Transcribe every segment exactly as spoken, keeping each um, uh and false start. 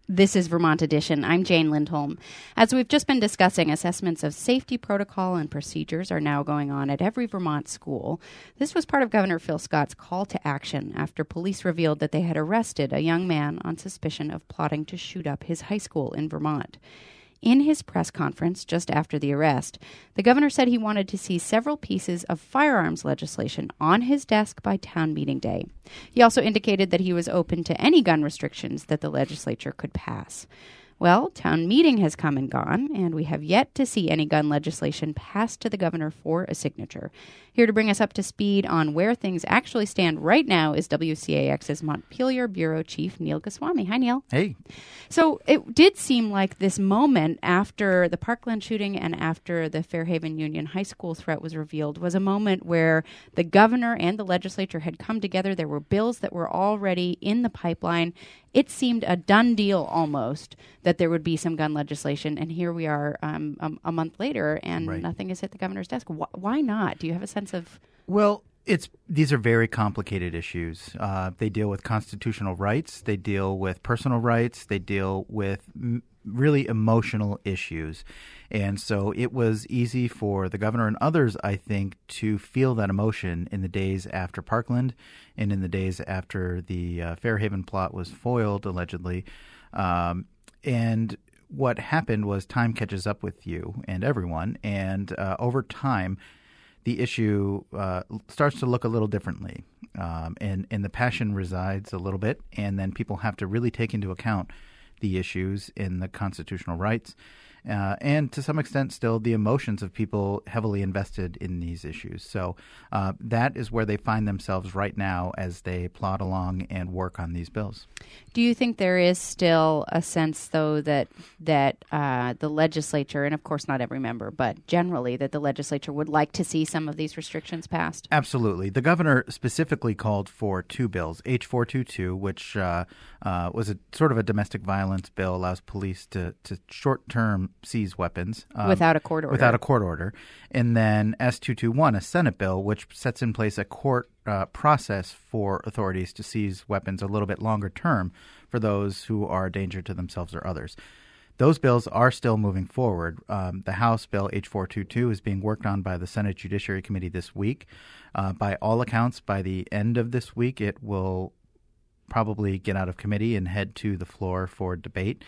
This is Vermont Edition. I'm Jane Lindholm. As we've just been discussing, assessments of safety protocol and procedures are now going on at every Vermont school. This was part of Governor Phil Scott's call to action after police revealed that they had arrested a young man on suspicion of plotting to shoot up his high school in Vermont. In his press conference just after the arrest, the governor said he wanted to see several pieces of firearms legislation on his desk by town meeting day. He also indicated that he was open to any gun restrictions that the legislature could pass. Well, town meeting has come and gone, and we have yet to see any gun legislation passed to the governor for a signature. Here to bring us up to speed on where things actually stand right now is W C A X's Montpelier Bureau Chief Neil Goswami. Hi, Neil. Hey. So it did seem like this moment after the Parkland shooting and after the Fairhaven Union High School threat was revealed was a moment where the governor and the legislature had come together. There were bills that were already in the pipeline. It seemed a done deal almost that there would be some gun legislation, and here we are um, a, a month later, and right. nothing has hit the governor's desk. Wh- why not? Do you have a sense of... Well, it's these are very complicated issues. Uh, they deal with constitutional rights. They deal with personal rights. They deal with m- really emotional issues. And so it was easy for the governor and others, I think, to feel that emotion in the days after Parkland and in the days after the uh, Fairhaven plot was foiled, allegedly. Um, and what happened was time catches up with you and everyone. And uh, over time, the issue uh, starts to look a little differently. Um, and, and the passion resides a little bit. And then people have to really take into account the issues in the constitutional rights. Uh, and to some extent still the emotions of people heavily invested in these issues. So uh, that is where they find themselves right now as they plod along and work on these bills. Do you think there is still a sense, though, that that uh, the legislature, and of course not every member, but generally that the legislature would like to see some of these restrictions passed? Absolutely. The governor specifically called for two bills, H four twenty-two, which uh, uh, was a sort of a domestic violence bill, allows police to, to short-term seize weapons. Um, without a court order. Without a court order. And then S two twenty-one, a Senate bill, which sets in place a court uh, process for authorities to seize weapons a little bit longer term for those who are a danger to themselves or others. Those bills are still moving forward. Um, the House bill H four twenty-two is being worked on by the Senate Judiciary Committee this week. Uh, by all accounts, by the end of this week, it will probably get out of committee and head to the floor for debate.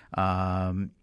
Um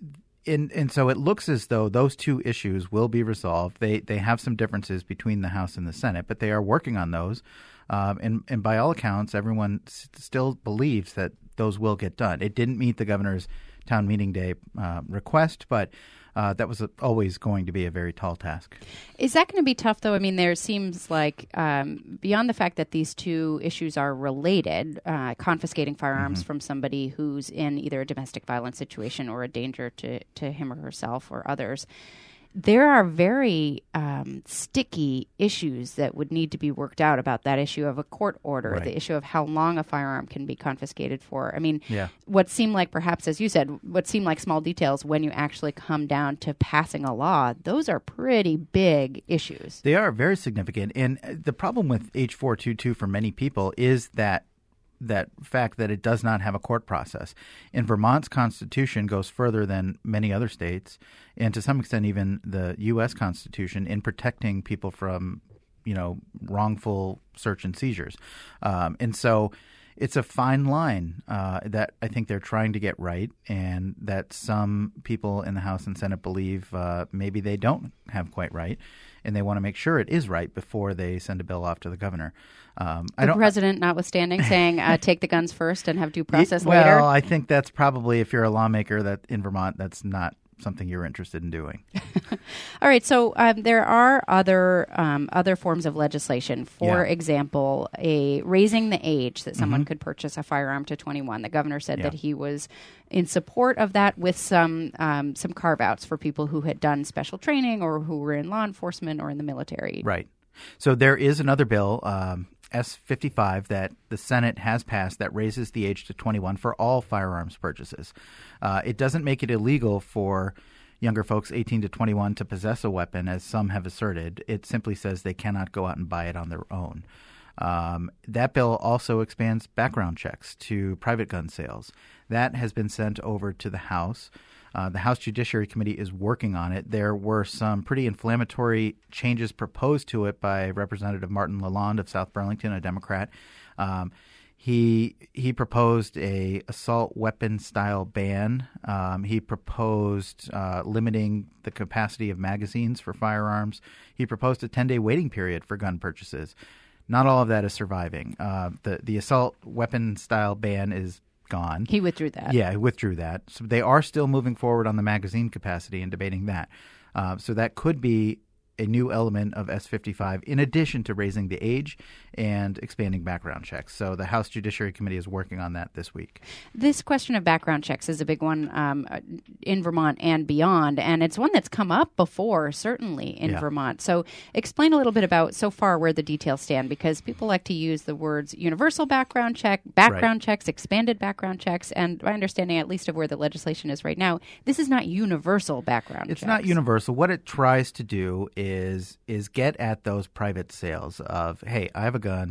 And, and so it looks as though those two issues will be resolved. They they have some differences between the House and the Senate, but they are working on those. Um, and, and by all accounts, everyone s- still believes that those will get done. It didn't meet the governor's town meeting day uh, request, but uh, that was a, always going to be a very tall task. Is that going to be tough, though? I mean, there seems like um, beyond the fact that these two issues are related, uh, confiscating firearms mm-hmm. from somebody who's in either a domestic violence situation or a danger to, to him or herself or others, there are very um, sticky issues that would need to be worked out about that issue of a court order, right. the issue of how long a firearm can be confiscated for. I mean, yeah. what seemed like perhaps, as you said, what seemed like small details when you actually come down to passing a law, those are pretty big issues. They are very significant. And the problem with H four twenty-two for many people is that that fact that it does not have a court process. And Vermont's Constitution goes further than many other states, and to some extent even the U S Constitution, in protecting people from, you know, wrongful search and seizures. Um, and so it's a fine line uh, that I think they're trying to get right, and that some people in the House and Senate believe uh, maybe they don't have quite right, and they want to make sure it is right before they send a bill off to the governor. Um, the I don't, president notwithstanding, saying uh, take the guns first and have due process well, later? Well, I think that's probably, if you're a lawmaker that in Vermont, that's not something you're interested in doing. All right. So um, there are other um, other forms of legislation. For Yeah. example, a raising the age that someone Mhm. could purchase a firearm to twenty-one. The governor said Yeah. that he was in support of that, with some um, some carve outs for people who had done special training or who were in law enforcement or in the military. Right. So there is another bill, um, S fifty-five, that the Senate has passed that raises the age to twenty-one for all firearms purchases. Uh, it doesn't make it illegal for younger folks eighteen to twenty-one to possess a weapon, as some have asserted. It simply says they cannot go out and buy it on their own. Um, that bill also expands background checks to private gun sales. That has been sent over to the House. Uh, the House Judiciary Committee is working on it. There were some pretty inflammatory changes proposed to it by Representative Martin Lalonde of South Burlington, a Democrat. Um, he he proposed a assault weapon style ban. Um, he proposed uh, limiting the capacity of magazines for firearms. He proposed a ten-day waiting period for gun purchases. Not all of that is surviving. Uh, the the assault weapon style ban is gone. He withdrew that. Yeah, he withdrew that. So they are still moving forward on the magazine capacity and debating that. Uh, so that could be a new element of S fifty-five in addition to raising the age and expanding background checks. So the House Judiciary Committee is working on that this week. This question of background checks is a big one um, in Vermont and beyond, and it's one that's come up before, certainly, in yeah. Vermont. So explain a little bit about so far where the details stand, because people like to use the words universal background check, background right. checks, expanded background checks, and my understanding, at least of where the legislation is right now, this is not universal background it's checks. It's not universal. What it tries to do is is is get at those private sales of, hey, I have a gun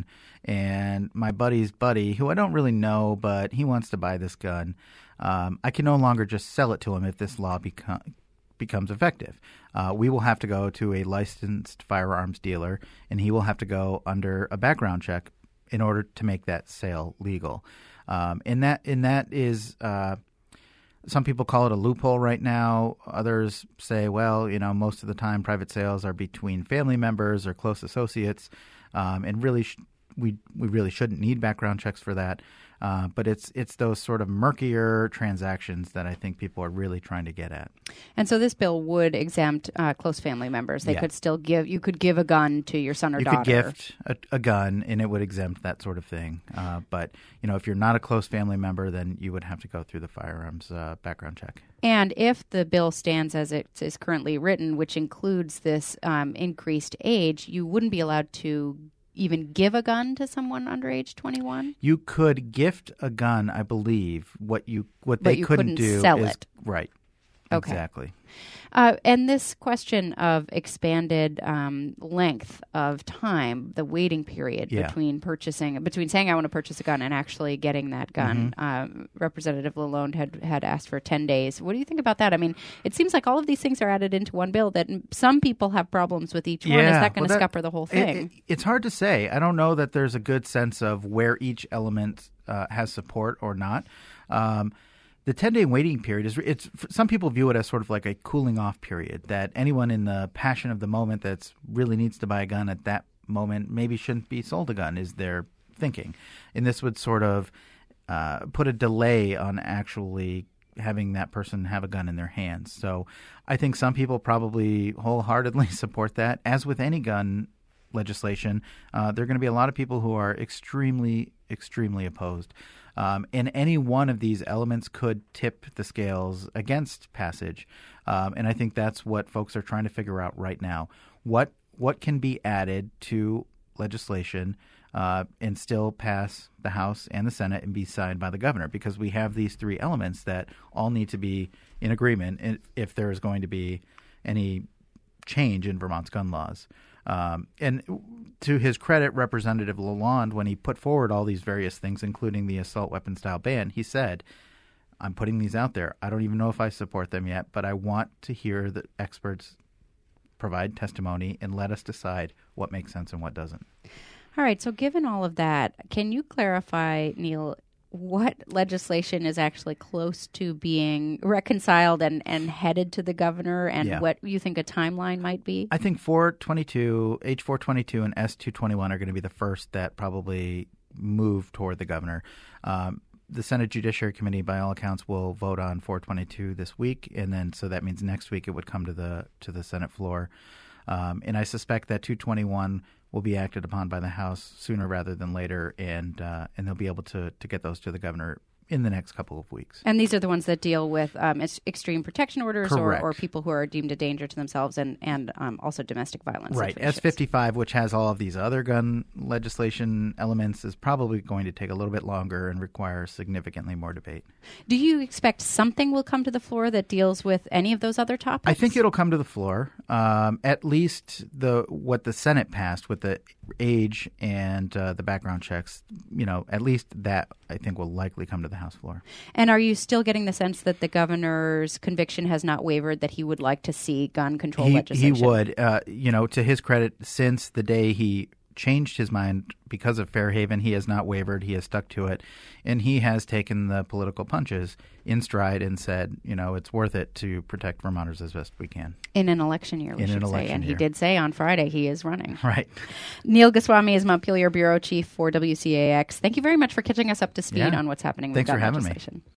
and my buddy's buddy, who I don't really know, but he wants to buy this gun. Um, I can no longer just sell it to him if this law beco- becomes effective. Uh, we will have to go to a licensed firearms dealer, and he will have to go under a background check in order to make that sale legal. Um, and that and that is uh, some people call it a loophole right now. Others say, well, you know, most of the time private sales are between family members or close associates, um, and really sh- we we really shouldn't need background checks for that. Uh, but it's it's those sort of murkier transactions that I think people are really trying to get at. And so this bill would exempt uh, close family members. They yeah. could still give, you could give a gun to your son or you daughter. You could gift a, a gun, and it would exempt that sort of thing. Uh, but, you know, if you're not a close family member, then you would have to go through the firearms uh, background check. And if the bill stands as it is currently written, which includes this um, increased age, you wouldn't be allowed to even give a gun to someone under age twenty-one? You could gift a gun, I believe. What you what but they you couldn't couldn't do sell is it. Right. Okay. Exactly. Uh, and this question of expanded um, length of time, the waiting period yeah. between purchasing, between saying I want to purchase a gun and actually getting that gun. Mm-hmm. Um, Representative Lalonde had had asked for ten days. What do you think about that? I mean, it seems like all of these things are added into one bill that some people have problems with each one. Yeah. Is that going to well, that, scupper the whole thing? It, it, it's hard to say. I don't know that there's a good sense of where each element uh, has support or not. Um, The ten-day waiting period is it's some people view it as sort of like a cooling off period, that anyone in the passion of the moment that's really needs to buy a gun at that moment maybe shouldn't be sold a gun, is their thinking. And this would sort of uh, put a delay on actually having that person have a gun in their hands. So I think some people probably wholeheartedly support that. As with any gun legislation, uh, there are going to be a lot of people who are extremely, extremely opposed. Um, and any one of these elements could tip the scales against passage. Um, and I think that's what folks are trying to figure out right now. What what can be added to legislation uh, and still pass the House and the Senate and be signed by the governor? Because we have these three elements that all need to be in agreement if there is going to be any change in Vermont's gun laws. Um, and to his credit, Representative Lalonde, when he put forward all these various things, including the assault weapon style ban, he said, I'm putting these out there. I don't even know if I support them yet, but I want to hear the experts provide testimony and let us decide what makes sense and what doesn't. All right. So given all of that, can you clarify, Neil, what legislation is actually close to being reconciled and, and headed to the governor, and yeah. what you think a timeline might be? I think four twenty-two, H four twenty-two and S two twenty-one are going to be the first that probably move toward the governor. Um, the Senate Judiciary Committee, by all accounts, will vote on four twenty-two this week, and then so that means next week it would come to the to the Senate floor. Um, and I suspect that two twenty-one will be acted upon by the House sooner rather than later, and uh, and they'll be able to, to get those to the governor in the next couple of weeks. And these are the ones that deal with um, ex- extreme protection orders or, or people who are deemed a danger to themselves and, and um, also domestic violence. Right. Situations. S fifty-five, which has all of these other gun legislation elements, is probably going to take a little bit longer and require significantly more debate. Do you expect something will come to the floor that deals with any of those other topics? I think it'll come to the floor. Um, at least the what the Senate passed with the age and uh, the background checks, you know, at least that I think will likely come to the House floor. And are you still getting the sense that the governor's conviction has not wavered, that he would like to see gun control he, legislation? He would. Uh, you know, to his credit, since the day he changed his mind because of Fairhaven, he has not wavered. He has stuck to it. And he has taken the political punches in stride and said, you know, it's worth it to protect Vermonters as best we can. In an election year, we in should an say. election And year. he did say on Friday he is running. Right. Neil Goswami is Montpelier Bureau Chief for W C A X. Thank you very much for catching us up to speed Yeah. on what's happening with Thanks gun for having me. legislation.